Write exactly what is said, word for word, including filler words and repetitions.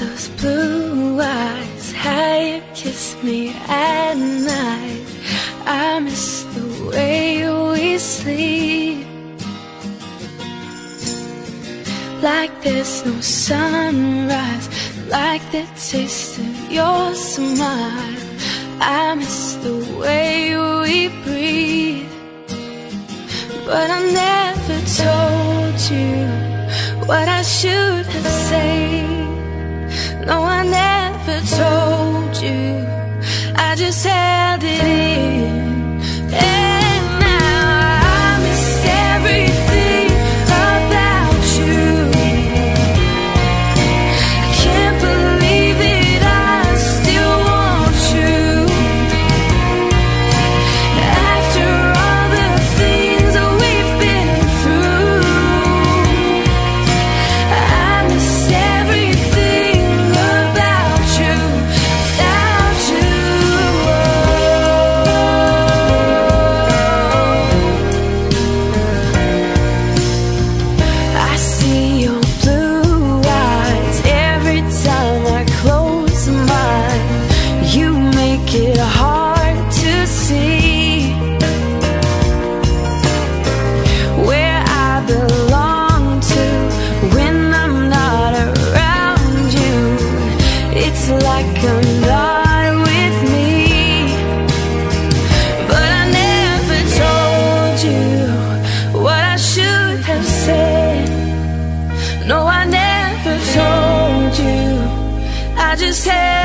those blue eyes, how you kiss me at night. I miss the way we sleep, like there's no sunrise, like the taste of your smile. I miss the way we breathe, but I never told you what I should have said. No, I never told you, I just held it in. And now I miss everything about you. I can't believe that I still want you. After all the things that we've been through, I miss everything about you, without you. I see your blue eyes every time I close mine. You make it hard to see where I belong to when I'm not around you. It's like I'm not with me, but I never told you what I should have said. No, I never told you, I just had